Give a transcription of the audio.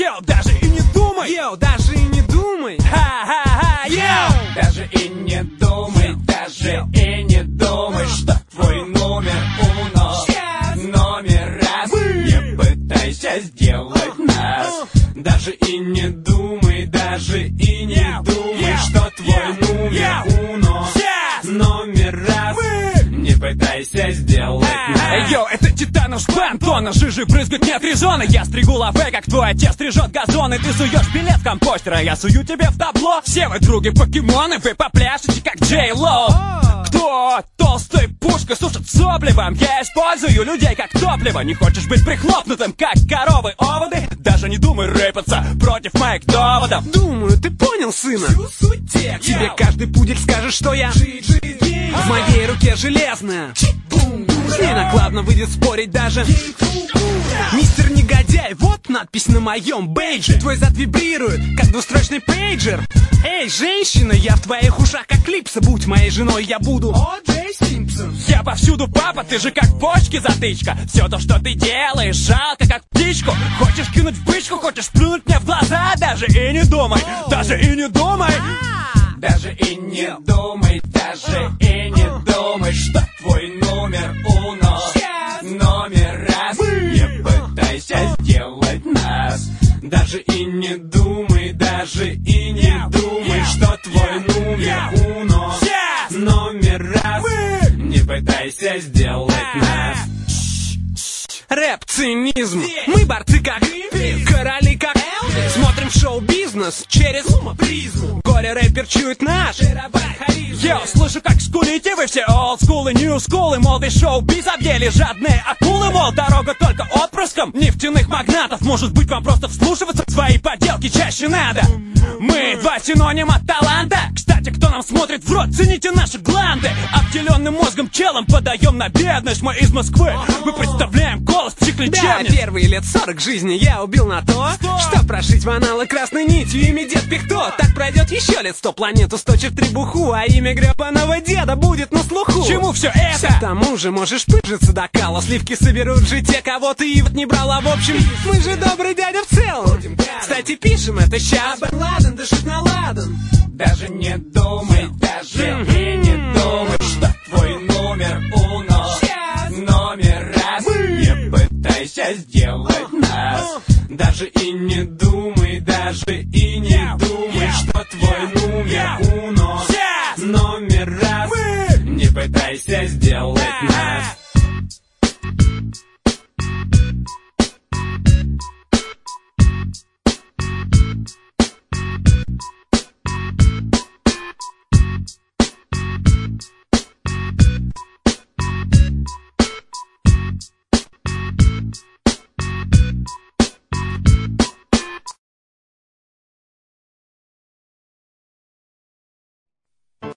Йоу, даже и не думай. Йоу, даже и не думай. Ха-ха-ха, йоу. Даже и не думай, даже и не думай, что твой номер уно, номер раз. Не пытайся сделать нас. Даже и не думай, даже и не думай, что твой номер уно, номер раз. Не пытайся сделать нас. Йоу, это титанов шпан, тонна жижи брызгать нет резона. Я стригу лаве, как твой отец стрижет газоны. Ты суешь билет в компостер, а я сую тебе в табло. Все вы други покемоны, вы попляшете, как Джей Лоу. Кто толстой пушкой сушит сопливом? Я использую людей как топливо. Не хочешь быть прихлопнутым, как коровы оводы? Даже не думай рэпаться против моих доводов. Думаю, ты понял, сына. Тебе каждый пудель скажет, что я в моей руке железная. С ней накладно выйдет спорить даже мистер негодяй, вот надпись на моем бейдже. Твой зад вибрирует, как двустрочный пейджер. Эй, женщина, я в твоих ушах как клипса. Будь моей женой, я буду О.Джей Симпсон. Я повсюду, папа, ты же как почки затычка. Все то, что ты делаешь, жалко, как птичку. Хочешь кинуть в бычку, хочешь плюнуть мне в глаза. Даже и не думай, даже и не думай. Даже и не думай, даже и не думай, что твой номер уно, номер раз. Не пытайся сделать нас. Даже и не думай, даже и не думай, что твой номер уно, номер раз. Не пытайся сделать нас. Рэп-цинизм. Мы борцы как короли как смотрим шоу-бизнес через призму. Горе-рэпер чует наш Йоу, слышу, как скулите вы все олдскулы, нью-скулы. Мол, весь шоу-биз объели жадные акулы. Мол, дорога только отпрыском нефтяных магнатов. Может быть, вам просто вслушиваться в свои поделки чаще надо. Мы два синонима таланта. Кстати, кто нам смотрит в рот, цените наши гланды. Обделенным мозгом челом подаем на бедность. Мы из Москвы, мы представляем голос психлечебниц. Да, первые лет 40 жизни я убил на то, что прошить в аналы красной нитью. Имя дед Пихто. Так пройдет еще лет 100, планету сточит требуху, а имя гребаного деда будет на слуху. К чему все это? Все к тому же можешь пыжиться до кала. Сливки соберут же те, кого ты и вот не брала. В общем, мы же добрый дядя в целом. Кстати, пишем это сейчас. Бен Ладен дышит на ладан. Даже не думай, даже и не думай, что твой номер уно, номер раз. Не пытайся сделать нас. Даже и не думай, даже и не думай, что твой номер уно, номер раз. Не пытайся сделать нас.